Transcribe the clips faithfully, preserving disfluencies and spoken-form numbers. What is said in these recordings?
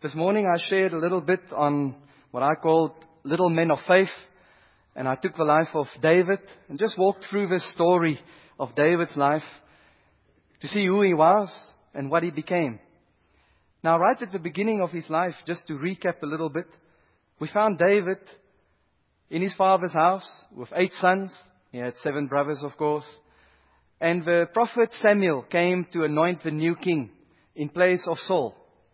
This morning I shared a little bit on what I called little men of faith. And I took the life of David and just walked through the story of David's life to see who he was and what he became. Now, right at the beginning of his life, just to recap a little bit, we found David in his father's house with eight sons. He had seven brothers, of course. And the prophet Samuel came to anoint the new king in place of Saul.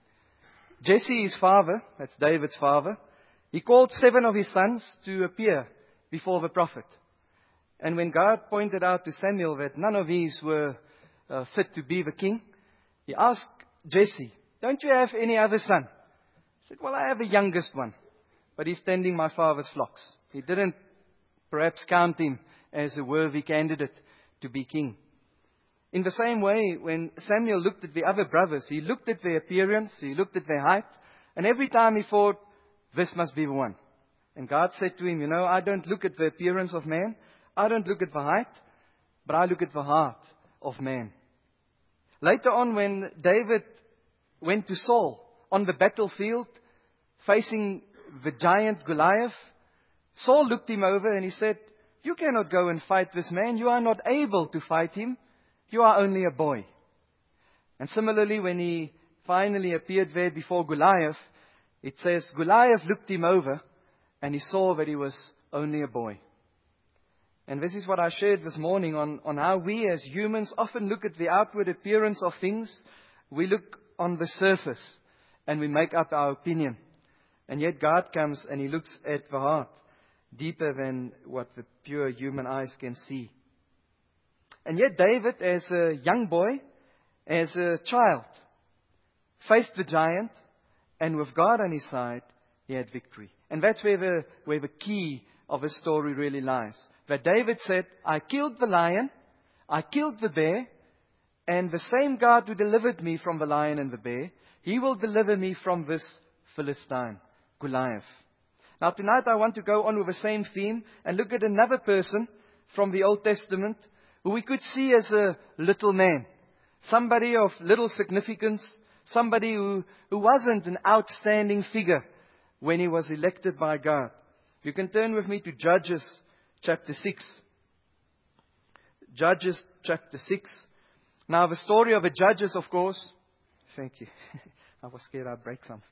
Jesse, his father, that's David's father, he called seven of his sons to appear before the prophet. And when God pointed out to Samuel that none of these were uh, fit to be the king, he asked Jesse, "Don't you have any other son?" He said, "Well, I have the youngest one, but he's tending my father's flocks." He didn't perhaps count him as a worthy candidate to be king. In the same way, when Samuel looked at the other brothers, he looked at their appearance, he looked at their height, and every time he thought, this must be the one. And God said to him, you know, I don't look at the appearance of man, I don't look at the height, but I look at the heart of man. Later on, when David went to Saul on the battlefield, facing the giant Goliath, Saul looked him over and he said, "You cannot go and fight this man. You are not able to fight him. You are only a boy." And similarly, when he finally appeared there before Goliath, it says Goliath looked him over and he saw that he was only a boy. And this is what I shared this morning on, on how we as humans often look at the outward appearance of things. We look on the surface and we make up our opinion. And yet God comes and He looks at the heart, deeper than what the pure human eyes can see. And yet David, as a young boy, as a child, faced the giant, and with God on his side, he had victory. And that's where the, where the key of the story really lies. That David said, "I killed the lion, I killed the bear, and the same God who delivered me from the lion and the bear, He will deliver me from this Philistine, Goliath." Now tonight I want to go on with the same theme and look at another person from the Old Testament who we could see as a little man. Somebody of little significance, somebody who, who wasn't an outstanding figure when he was elected by God. You can turn with me to Judges chapter six. Judges chapter six. Now the story of the Judges, of course. Thank you. I was scared I'd break something.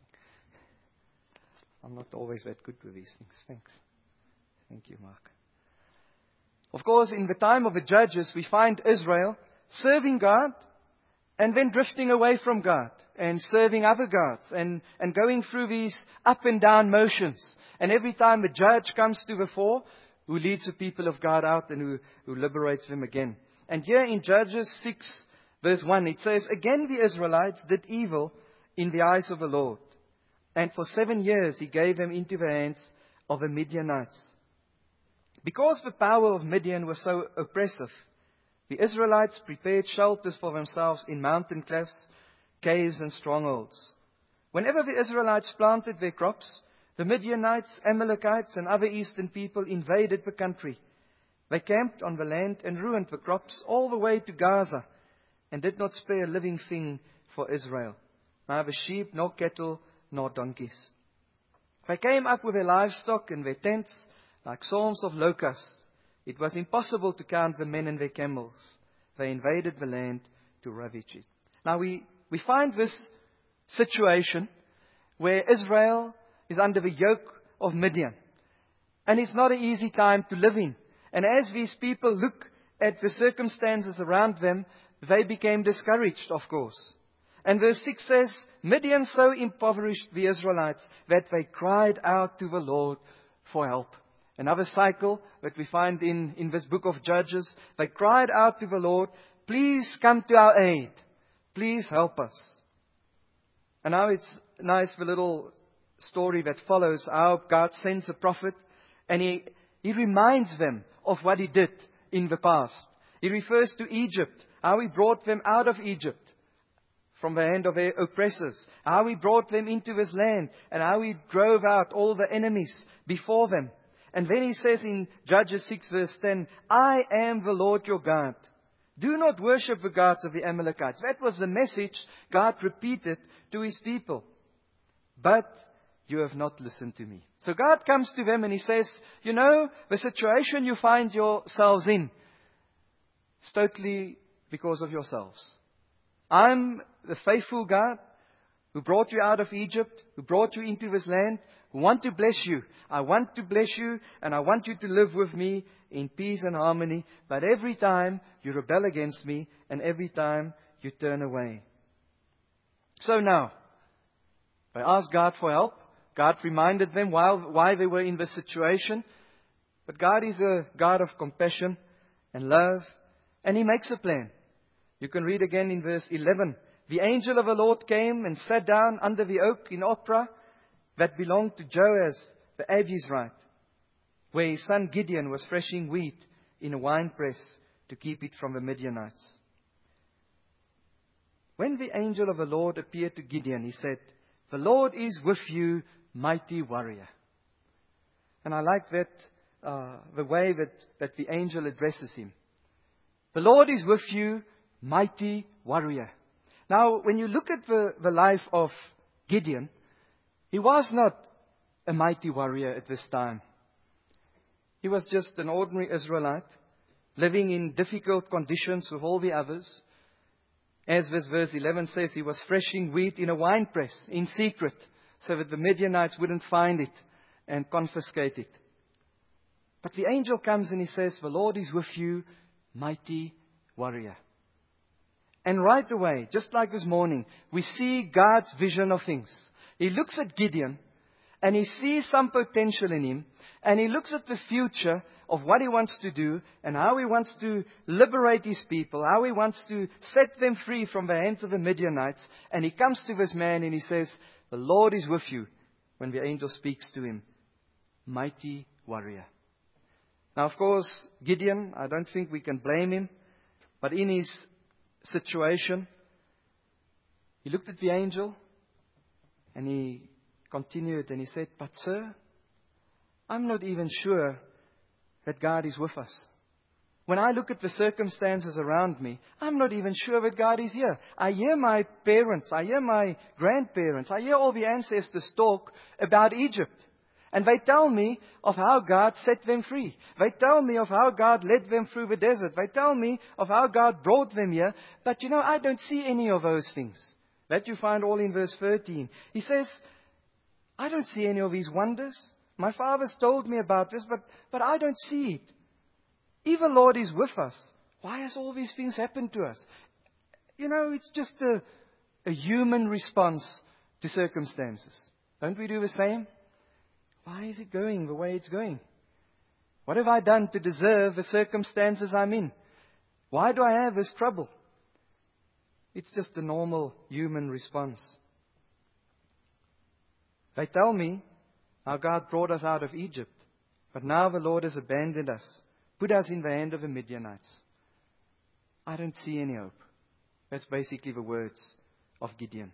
I'm not always that good with these things. Thanks. Thank you, Mark. Of course, in the time of the Judges, we find Israel serving God and then drifting away from God and serving other gods and, and going through these up and down motions. And every time a judge comes to the fore, who leads the people of God out and who, who liberates them again. And here in Judges six, verse one, it says, "Again the Israelites did evil in the eyes of the Lord. And for seven years He gave them into the hands of the Midianites. Because the power of Midian was so oppressive, the Israelites prepared shelters for themselves in mountain clefts, caves and strongholds. Whenever the Israelites planted their crops, the Midianites, Amalekites and other eastern people invaded the country. They camped on the land and ruined the crops all the way to Gaza and did not spare a living thing for Israel, neither sheep nor cattle nor donkeys. They came up with their livestock and their tents like swarms of locusts. It was impossible to count the men and their camels. They invaded the land to ravage it." Now we, we find this situation where Israel is under the yoke of Midian. And it's not an easy time to live in. And as these people look at the circumstances around them, they became discouraged, of course. And verse six says, "Midian so impoverished the Israelites that they cried out to the Lord for help." Another cycle that we find in, in this book of Judges. They cried out to the Lord, "Please come to our aid. Please help us." And now it's nice, the little story that follows, how God sends a prophet and he, he reminds them of what He did in the past. He refers to Egypt, how He brought them out of Egypt from the hand of their oppressors, how He brought them into this land and how He drove out all the enemies before them. And then He says in Judges six verse ten, "I am the Lord your God. Do not worship the gods of the Amalekites." That was the message God repeated to His people. but you have not listened to me. So God comes to them and He says, you know, the situation you find yourselves in is totally because of yourselves. I'm the faithful God who brought you out of Egypt, who brought you into this land, who want to bless you. I want to bless you, and I want you to live with me in peace and harmony. But every time you rebel against me, and every time you turn away. So now, they asked God for help. God reminded them why, why they were in this situation. But God is a God of compassion and love, and He makes a plan. You can read again in verse eleven. The angel of the Lord came and sat down under the oak in Ophrah that belonged to Joaz the Abiezrite, where his son Gideon was threshing wheat in a winepress to keep it from the Midianites. When the angel of the Lord appeared to Gideon, he said, "The Lord is with you, mighty warrior." And I like that, uh, the way that, that the angel addresses him. The Lord is with you, mighty warrior. Now, when you look at the, the life of Gideon, he was not a mighty warrior at this time. He was just an ordinary Israelite, living in difficult conditions with all the others. As this verse eleven says, he was threshing wheat in a winepress, in secret, so that the Midianites wouldn't find it and confiscate it. But the angel comes and he says, "The Lord is with you, mighty warrior." And right away, just like this morning, we see God's vision of things. He looks at Gideon and he sees some potential in him, and he looks at the future of what he wants to do and how he wants to liberate his people, how he wants to set them free from the hands of the Midianites. And he comes to this man and he says, "The Lord is with you," when the angel speaks to him. Mighty warrior. Now, of course, Gideon, I don't think we can blame him, but in his situation, he looked at the angel and he continued and he said, "But sir, I'm not even sure that God is with us. When I look at the circumstances around me, I'm not even sure that God is here. I hear my parents, I hear my grandparents, I hear all the ancestors talk about Egypt. And they tell me of how God set them free. They tell me of how God led them through the desert. They tell me of how God brought them here. But you know, I don't see any of those things." That you find all in verse thirteen. He says, "I don't see any of these wonders. My fathers told me about this, but, but I don't see it. If the Lord is with us, why has all these things happened to us?" You know, it's just a, a human response to circumstances. Don't we do the same? Why is it going the way it's going? What have I done to deserve the circumstances I'm in? Why do I have this trouble? It's just a normal human response. They tell me how God brought us out of Egypt, but now the Lord has abandoned us, put us in the hand of the Midianites. I don't see any hope. That's basically the words of Gideon.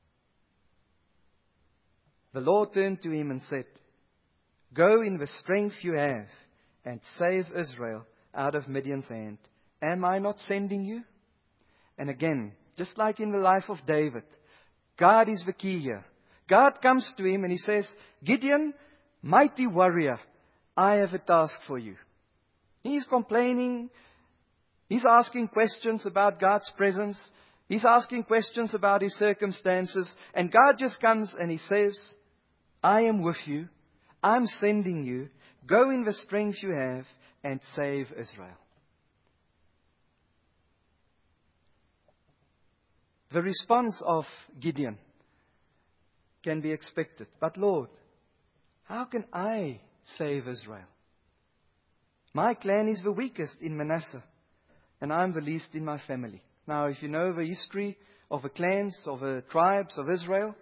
The Lord turned to him and said, "Go in the strength you have and save Israel out of Midian's hand. Am I not sending you?" And again, just like in the life of David, God is the key here. God comes to him and he says, "Gideon, mighty warrior, I have a task for you." He's complaining. He's asking questions about God's presence. He's asking questions about his circumstances. And God just comes and he says, "I am with you. I'm sending you. Go in the strength you have and save Israel." The response of Gideon can be expected. "But Lord, how can I save Israel? My clan is the weakest in Manasseh, and I'm the least in my family." Now, if you know the history of the clans, of the tribes of Israel,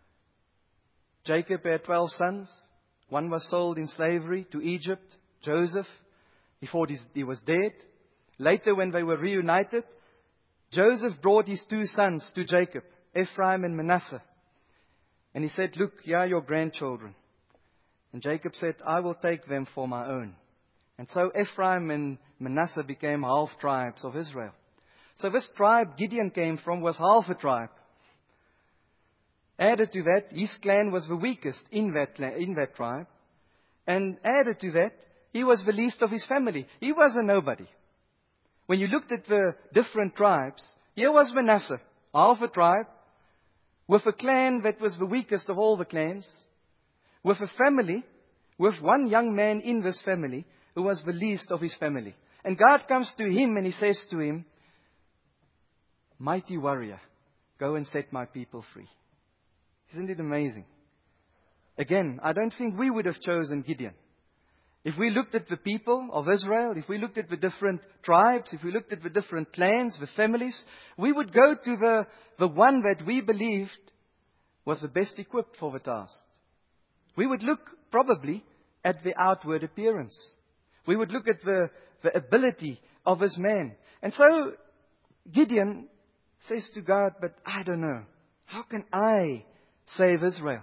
Jacob had twelve sons. One was sold in slavery to Egypt, Joseph. He thought he was dead. Later, when they were reunited, Joseph brought his two sons to Jacob, Ephraim and Manasseh. And he said, "Look, here are your grandchildren." And Jacob said, "I will take them for my own." And so Ephraim and Manasseh became half tribes of Israel. So this tribe Gideon came from was half a tribe. Added to that, his clan was the weakest in that, clan, in that tribe. And added to that, he was the least of his family. He was a nobody. When you looked at the different tribes, here was Manasseh, half a tribe, with a clan that was the weakest of all the clans, with a family, with one young man in this family who was the least of his family. And God comes to him and he says to him, "Mighty warrior, go and set my people free." Isn't it amazing? Again, I don't think we would have chosen Gideon. If we looked at the people of Israel, if we looked at the different tribes, if we looked at the different clans, the families, we would go to the, the one that we believed was the best equipped for the task. We would look probably at the outward appearance. We would look at the, the ability of his man. And so Gideon says to God, "But I don't know. How can I save Israel?"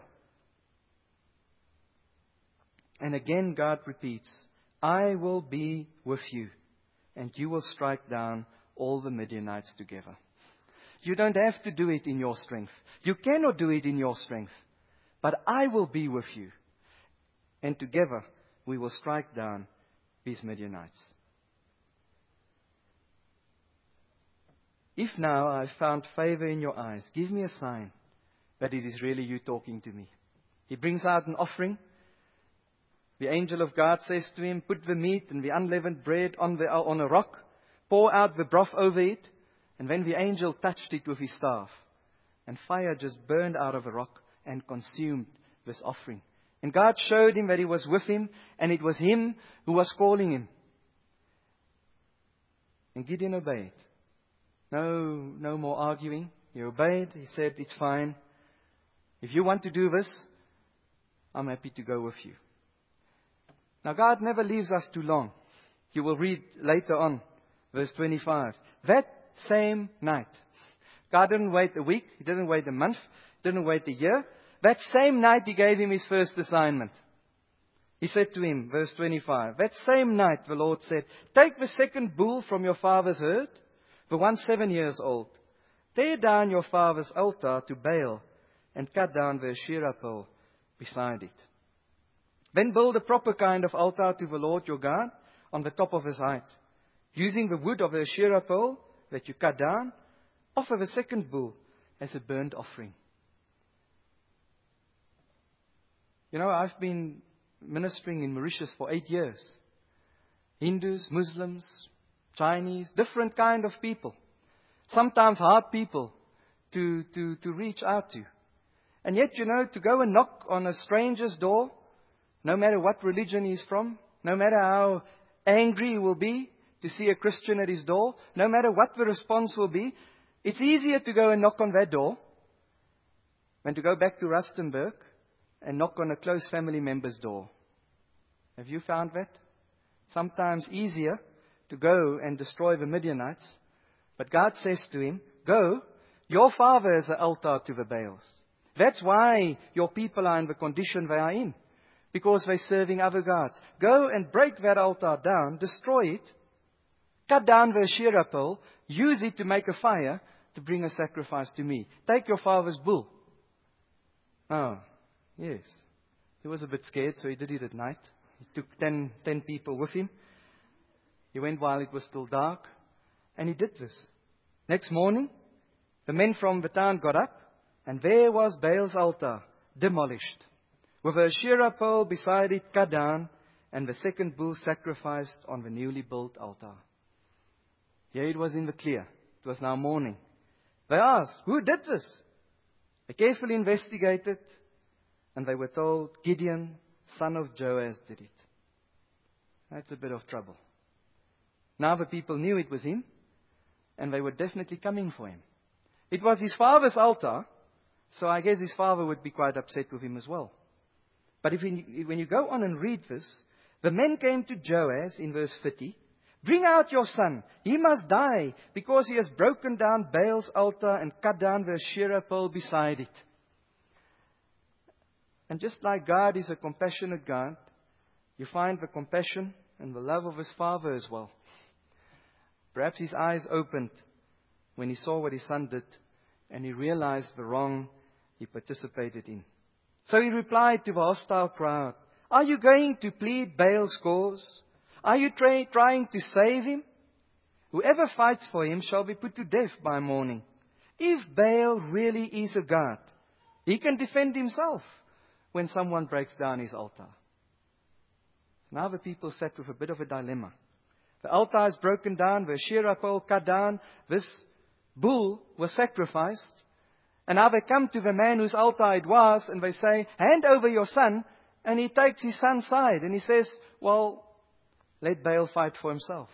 And again God repeats, "I will be with you, and you will strike down all the Midianites together." You don't have to do it in your strength. You cannot do it in your strength. But I will be with you. And together we will strike down these Midianites. If now I have found favor in your eyes, give me a sign that it is really you talking to me. He brings out an offering. The angel of God says to him, "Put the meat and the unleavened bread on, the, on a rock. Pour out the broth over it." And then the angel touched it with his staff. And fire just burned out of the rock and consumed this offering. And God showed him that He was with him, and it was Him who was calling him. And Gideon obeyed. No, no more arguing. He obeyed. He said, "It's fine. If you want to do this, I'm happy to go with you." Now God never leaves us too long. You will read later on, verse twenty-five. That same night. God didn't wait a week. He didn't wait a month. He didn't wait a year. That same night He gave him his first assignment. He said to him, verse twenty-five, "That same night the Lord said, take the second bull from your father's herd, the one seven years old. Tear down your father's altar to Baal and cut down the Asherah pole beside it. Then build a proper kind of altar to the Lord your God on the top of his height. Using the wood of the Asherah pole that you cut down, offer the second bull as a burnt offering." You know, I've been ministering in Mauritius for eight years. Hindus, Muslims, Chinese, different kind of people. Sometimes hard people to, to, to reach out to. And yet, you know, to go and knock on a stranger's door, no matter what religion he's from, no matter how angry he will be to see a Christian at his door, no matter what the response will be, it's easier to go and knock on that door than to go back to Rustenburg and knock on a close family member's door. Have you found that? Sometimes easier to go and destroy the Midianites. But God says to him, "Go, your father has an altar to the Baals. That's why your people are in the condition they are in. Because they're serving other gods. Go and break that altar down, destroy it, cut down the Asherah pole, use it to make a fire to bring a sacrifice to me. Take your father's bull." Oh, yes. He was a bit scared, so he did it at night. He took ten, ten people with him. He went while it was still dark, and he did this. Next morning, the men from the town got up, and there was Baal's altar, demolished, with a Asherah pole beside it cut down, and the second bull sacrificed on the newly built altar. Here it was in the clear. It was now morning. They asked, "Who did this?" They carefully investigated, and they were told, "Gideon, son of Joash, did it." That's a bit of trouble. Now the people knew it was him, and they were definitely coming for him. It was his father's altar, so I guess his father would be quite upset with him as well. But if you, when you go on and read this, the men came to Joash in verse thirty. "Bring out your son. He must die because he has broken down Baal's altar and cut down the Asherah pole beside it." And just like God is a compassionate God, you find the compassion and the love of his father as well. Perhaps his eyes opened when he saw what his son did, and he realized the wrong he participated in. So he replied to the hostile crowd, "Are you going to plead Baal's cause? Are you tra- trying to save him? Whoever fights for him shall be put to death by morning. If Baal really is a god, he can defend himself when someone breaks down his altar." Now the people sat with a bit of a dilemma. The altar is broken down, the Asherah pole cut down, this bull was sacrificed. And now they come to the man whose altar it was, and they say, "Hand over your son." And he takes his son's side, and he says, "Well, let Baal fight for himself."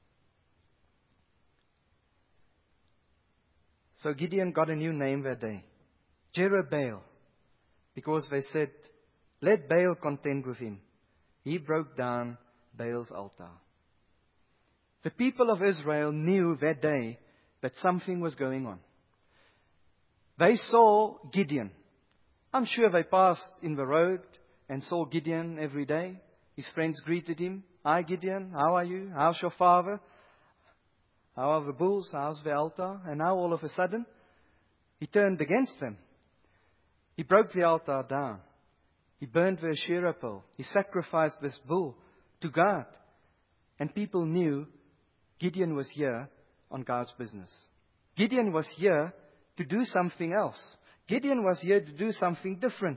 So Gideon got a new name that day, Jerubbaal, because they said, "Let Baal contend with him." He broke down Baal's altar. The people of Israel knew that day that something was going on. They saw Gideon. I'm sure they passed in the road and saw Gideon every day. His friends greeted him. "Hi Gideon, how are you? How's your father? How are the bulls? How's the altar?" And now all of a sudden, he turned against them. He broke the altar down. He burned the Asherah pole. He sacrificed this bull to God. And people knew Gideon was here on God's business. Gideon was here to do something else. Gideon was here to do something different.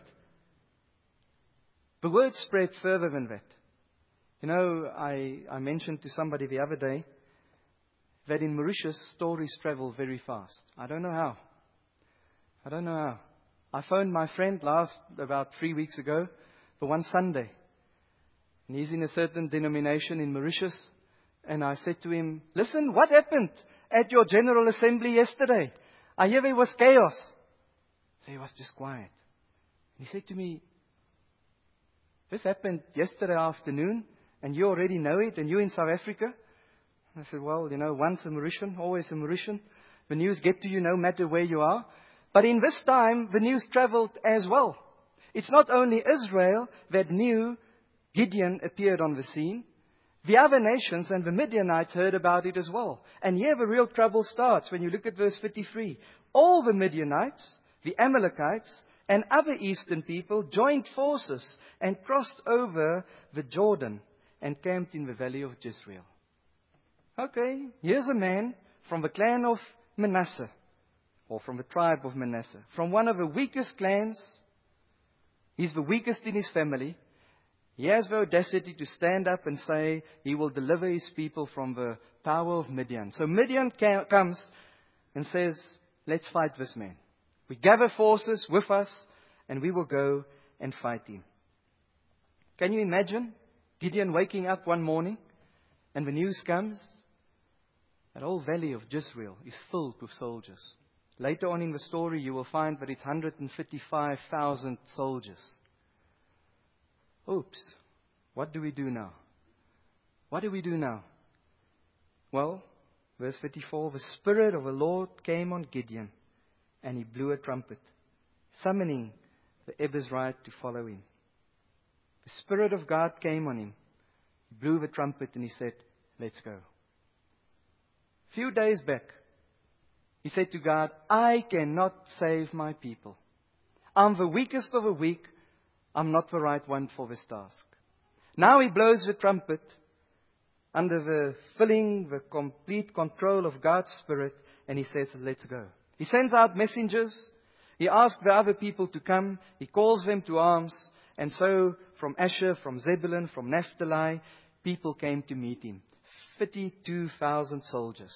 The word spread further than that. You know, I, I mentioned to somebody the other day that in Mauritius, stories travel very fast. I don't know how. I don't know how. I phoned my friend last, about three weeks ago, for one Sunday. And he's in a certain denomination in Mauritius. And I said to him, "Listen, what happened at your General Assembly yesterday? I hear there was chaos." So he was just quiet. He said to me, "This happened yesterday afternoon, and you already know it, and you're in South Africa?" I said, "Well, you know, once a Mauritian, always a Mauritian. The news get to you no matter where you are." But in this time, the news traveled as well. It's not only Israel that knew Gideon appeared on the scene. The other nations and the Midianites heard about it as well. And here the real trouble starts when you look at verse fifty-three. All the Midianites, the Amalekites, and other eastern people joined forces and crossed over the Jordan and camped in the valley of Jezreel. Okay, here's a man from the clan of Manasseh, or from the tribe of Manasseh, from one of the weakest clans. He's the weakest in his family. He has the audacity to stand up and say he will deliver his people from the power of Midian. So Midian ca- comes and says, "Let's fight this man. We gather forces with us and we will go and fight him." Can you imagine Gideon waking up one morning and the news comes? That whole valley of Jezreel is filled with soldiers. Later on in the story, you will find that it's one hundred fifty-five thousand soldiers. Oops, what do we do now? What do we do now? Well, verse fifty-four, the Spirit of the Lord came on Gideon, and he blew a trumpet, summoning the Abiezrite to follow him. The Spirit of God came on him. He blew the trumpet and he said, "Let's go." A few days back, he said to God, "I cannot save my people. I'm the weakest of the weak. I'm not the right one for this task." Now he blows the trumpet under the filling, the complete control of God's Spirit, and he says, "Let's go." He sends out messengers. He asks the other people to come. He calls them to arms. And so from Asher, from Zebulun, from Naphtali, people came to meet him. fifty-two thousand soldiers.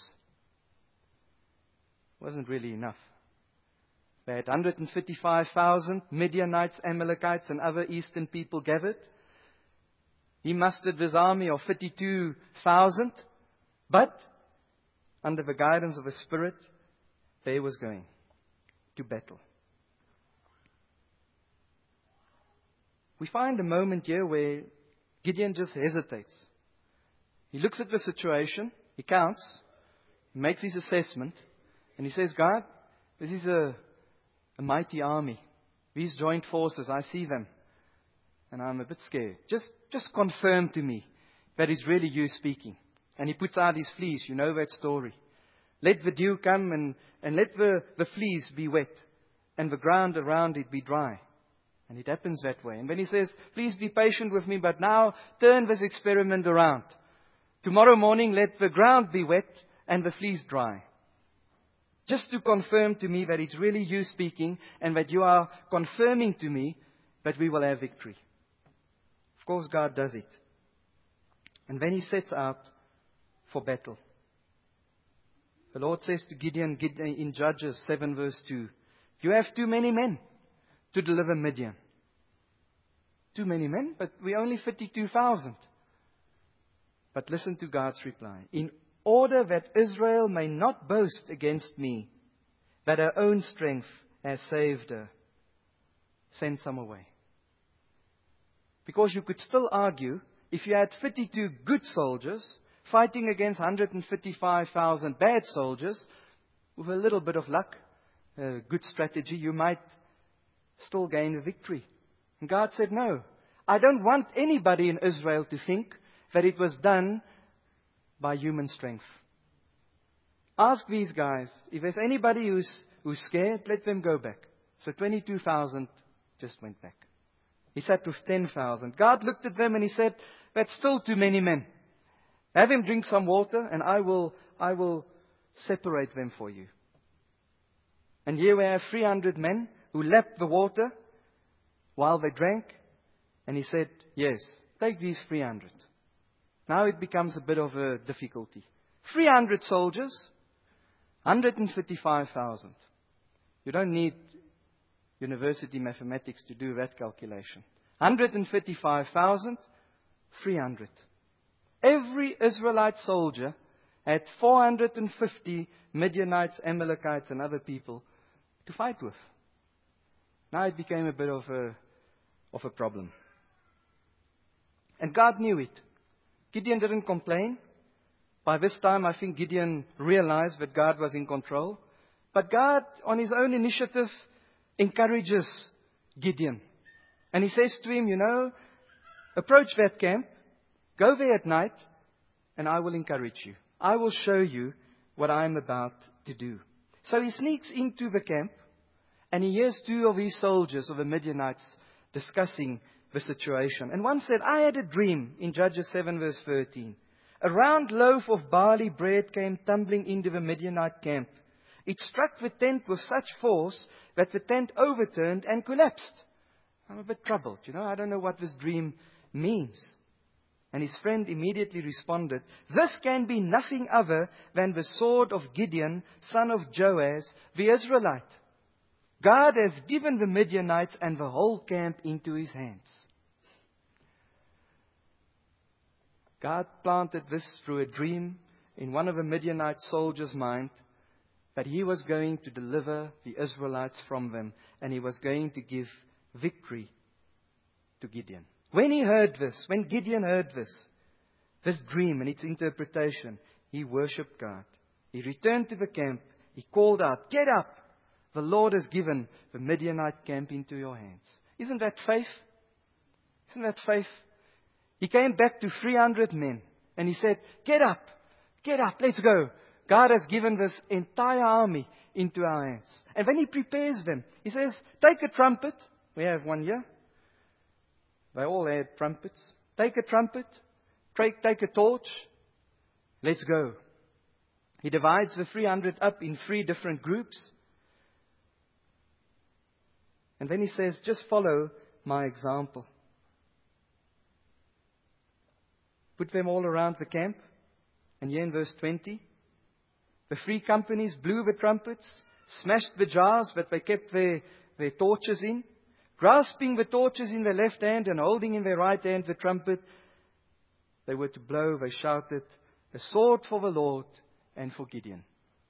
Wasn't really enough. They had one hundred fifty-five thousand Midianites, Amalekites, and other eastern people gathered. He mustered this army of fifty-two thousand, but under the guidance of the Spirit, they was going to battle. We find a moment here where Gideon just hesitates. He looks at the situation, he counts, he makes his assessment, and he says, "God, this is a, a mighty army. These joint forces, I see them, and I'm a bit scared. Just, just confirm to me that it's really you speaking." And he puts out his fleece. You know that story. Let the dew come and, and let the, the fleece be wet. and the ground around it be dry. And it happens that way. And then he says, please be patient with me, but now turn this experiment around. Tomorrow morning, let the ground be wet and the fleece dry. Just to confirm to me that it's really you speaking and that you are confirming to me that we will have victory. Of course, God does it. And then he sets out for battle. The Lord says to Gideon in Judges seven verse two, you have too many men to deliver Midian. Too many men, but we only fifty-two thousand. But listen to God's reply. In order that Israel may not boast against me, that her own strength has saved her, send some away. Because you could still argue, if you had fifty-two good soldiers fighting against one hundred fifty-five thousand bad soldiers, with a little bit of luck, a good strategy, you might still gain a victory. And God said, no, I don't want anybody in Israel to think that it was done by human strength. Ask these guys, if there's anybody who's, who's scared, let them go back. So twenty-two thousand just went back. He sat with ten thousand. God looked at them and he said, that's still too many men. Have him drink some water and I will, I will separate them for you. And here we have three hundred men who lapped the water while they drank. And he said, yes, take these three hundred. Now it becomes a bit of a difficulty. three hundred soldiers, one hundred fifty-five thousand. You don't need university mathematics to do that calculation. one hundred fifty-five thousand, three hundred. Every Israelite soldier had four hundred fifty Midianites, Amalekites, and other people to fight with. Now it became a bit of a, of a problem. And God knew it. Gideon didn't complain. By this time, I think Gideon realized that God was in control. But God, on his own initiative, encourages Gideon. And he says to him, you know, approach that camp, go there at night, and I will encourage you. I will show you what I'm about to do. So he sneaks into the camp, and he hears two of his soldiers, of the Midianites, discussing the situation. And one said, I had a dream, in Judges seven verse thirteen. A round loaf of barley bread came tumbling into the Midianite camp. It struck the tent with such force that the tent overturned and collapsed. I'm a bit troubled, you know, I don't know what this dream means. And his friend immediately responded, this can be nothing other than the sword of Gideon, son of Joash, the Israelite. God has given the Midianites and the whole camp into his hands. God planted this through a dream in one of the Midianite soldiers' mind, that he was going to deliver the Israelites from them, and he was going to give victory to Gideon. When he heard this, when Gideon heard this, this dream and its interpretation, he worshipped God. He returned to the camp. He called out, get up! The Lord has given the Midianite camp into your hands. Isn't that faith? Isn't that faith? He came back to three hundred men and he said, get up! Get up! Let's go! God has given this entire army into our hands. And then he prepares them. He says, take a trumpet. We have one here. They all had trumpets. Take a trumpet. Take, take a torch. Let's go. He divides the three hundred up in three different groups. And then he says, just follow my example. Put them all around the camp. And here in verse twenty, the three companies blew the trumpets, smashed the jars that they kept their, their torches in, grasping the torches in their left hand and holding in their right hand the trumpet. They were to blow, they shouted, a sword for the Lord and for Gideon.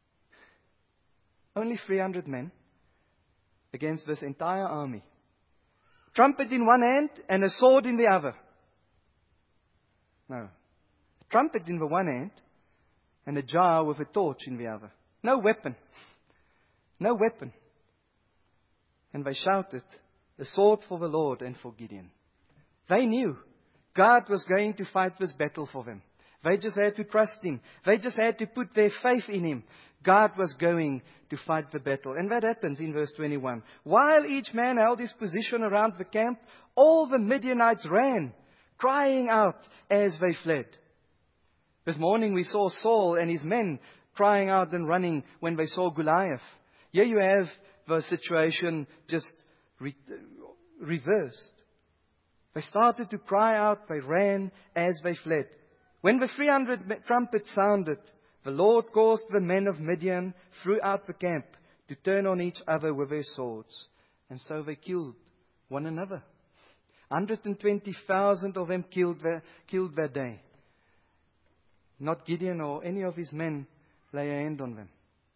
Only three hundred men against this entire army. Trumpet in one hand and a sword in the other. No. A trumpet in the one hand and a jar with a torch in the other. No weapon. No weapon. And they shouted, a sword for the Lord and for Gideon. They knew God was going to fight this battle for them. They just had to trust Him. They just had to put their faith in Him. God was going to fight the battle. And that happens in verse twenty-one. While each man held his position around the camp, all the Midianites ran, crying out as they fled. This morning we saw Saul and his men crying out and running when they saw Goliath. Here you have the situation just re- reversed. They started to cry out, they ran as they fled. When the three hundred trumpets sounded, the Lord caused the men of Midian throughout the camp to turn on each other with their swords. And so they killed one another. one hundred twenty thousand of them killed, the, killed that day. Not Gideon or any of his men lay a hand on them.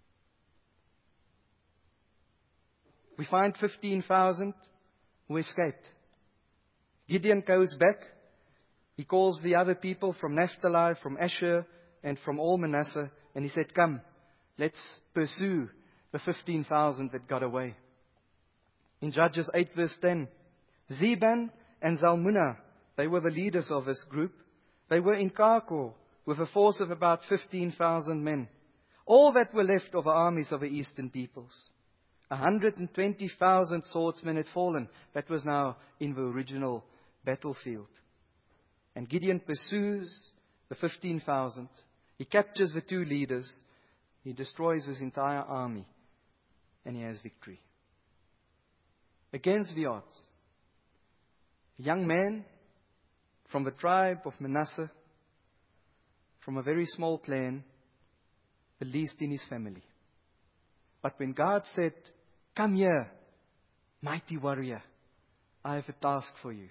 We find fifteen thousand who escaped. Gideon goes back. He calls the other people from Naphtali, from Asher, and from all Manasseh, and he said, come, let's pursue the fifteen thousand that got away. In Judges eight verse ten, Zeban and Zalmunna, they were the leaders of this group. They were in Karkor with a force of about fifteen thousand men. All that were left of the armies of the eastern peoples. one hundred twenty thousand swordsmen had fallen. That was now in the original battlefield. And Gideon pursues the fifteen thousand. He captures the two leaders. He destroys his entire army. And he has victory. Against the odds, a young man from the tribe of Manasseh, from a very small clan, the least in his family. But when God said, come here, mighty warrior, I have a task for you.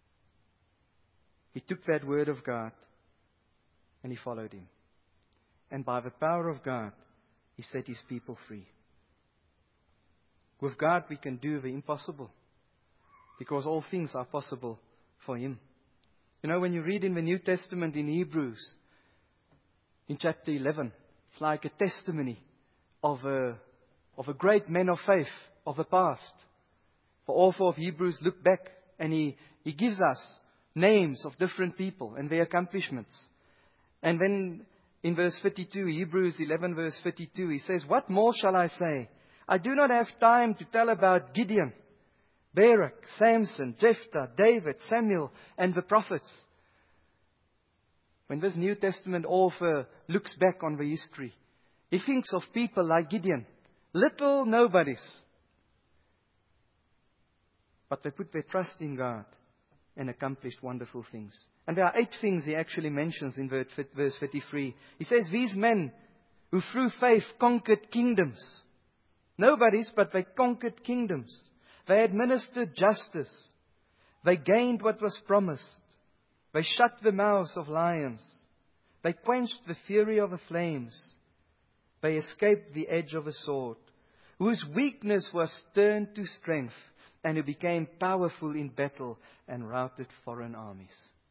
He took that word of God and he followed him. And by the power of God, he set his people free. With God, we can do the impossible, because all things are possible for him. You know, when you read in the New Testament in Hebrews, in chapter eleven, it's like a testimony of a, of a great man of faith of the past. The author of Hebrews looked back and he, he gives us names of different people and their accomplishments. And then in verse thirty-two, Hebrews eleven verse thirty-two, he says, what more shall I say? I do not have time to tell about Gideon, Barak, Samson, Jephthah, David, Samuel, and the prophets. When this New Testament author looks back on the history, he thinks of people like Gideon, little nobodies. But they put their trust in God and accomplished wonderful things. And there are eight things he actually mentions in verse thirty-three. He says, these men who through faith conquered kingdoms. Nobodies, but they conquered kingdoms. They administered justice. They gained what was promised. They shut the mouths of lions. They quenched the fury of the flames. They escaped the edge of a sword. Whose weakness was turned to strength, and who became powerful in battle and routed foreign armies.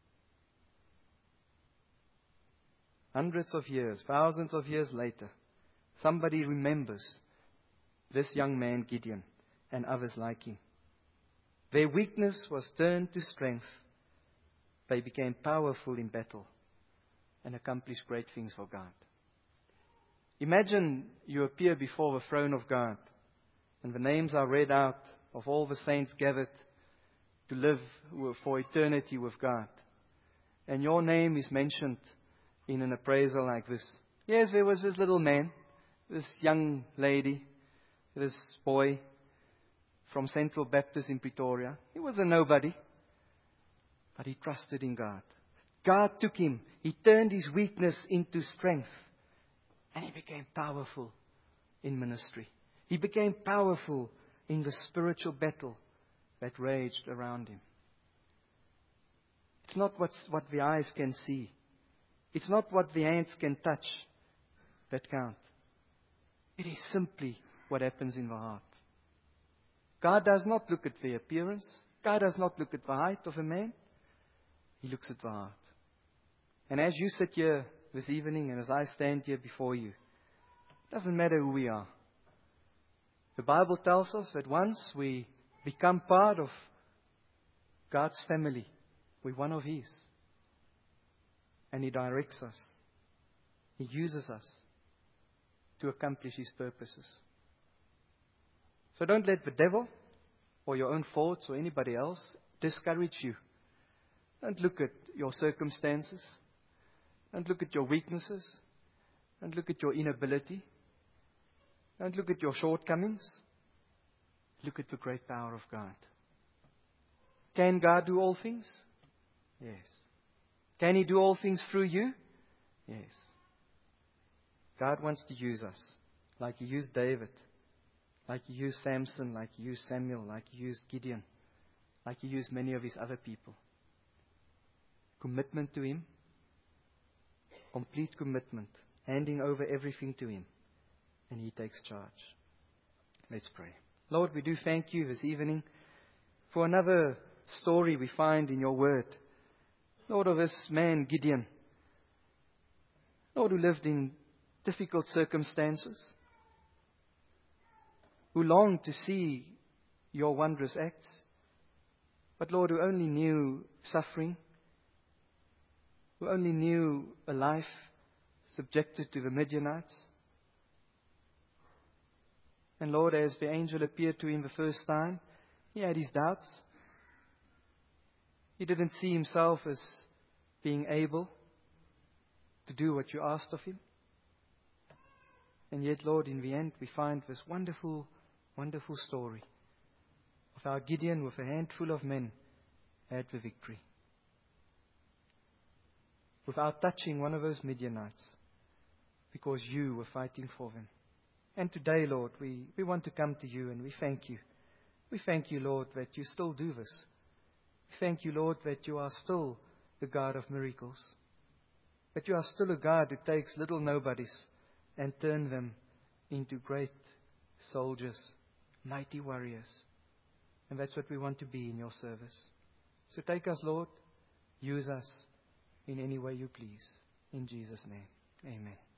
Hundreds of years, thousands of years later, somebody remembers this young man Gideon and others like him. Their weakness was turned to strength. They became powerful in battle and accomplished great things for God. Imagine you appear before the throne of God and the names are read out of all the saints gathered to live for eternity with God. And your name is mentioned in an appraisal like this. Yes, there was this little man, this young lady, this boy from Central Baptist in Pretoria. He was a nobody, but he trusted in God. God took him. He turned his weakness into strength. And he became powerful in ministry. He became powerful in the spiritual battle that raged around him. It's not what's, what the eyes can see. It's not what the hands can touch that count. It is simply what happens in the heart. God does not look at the appearance. God does not look at the height of a man. He looks at the heart. And as you sit here this evening and as I stand here before you, it doesn't matter who we are. The Bible tells us that once we become part of God's family, we're one of His. And He directs us. He uses us. to accomplish His purposes. So don't let the devil or your own thoughts or anybody else discourage you. Don't look at your circumstances. Don't look at your weaknesses. Don't look at your inability. Don't look at your shortcomings. Look at the great power of God. Can God do all things? Yes. Can He do all things through you? Yes. God wants to use us like He used David, like He used Samson, like He used Samuel, like He used Gideon, like He used many of His other people. Commitment to Him, complete commitment, handing over everything to Him, and He takes charge. Let's pray. Lord, we do thank You this evening for another story we find in Your Word. Lord, of this man Gideon, Lord, who lived in difficult circumstances, who longed to see Your wondrous acts, but Lord, who only knew suffering, who only knew a life subjected to the Midianites. And Lord, as the angel appeared to him the first time, he had his doubts. He didn't see himself as being able to do what You asked of him. And yet, Lord, in the end, we find this wonderful, wonderful story of how Gideon, with a handful of men, had the victory, without touching one of those Midianites, because You were fighting for them. And today, Lord, we, we want to come to You and we thank You. We thank You, Lord, that You still do this. We thank You, Lord, that You are still the God of miracles. That You are still a God who takes little nobodies and turn them into great soldiers, mighty warriors. And that's what we want to be in Your service. So take us, Lord. Use us in any way You please. In Jesus' name, amen.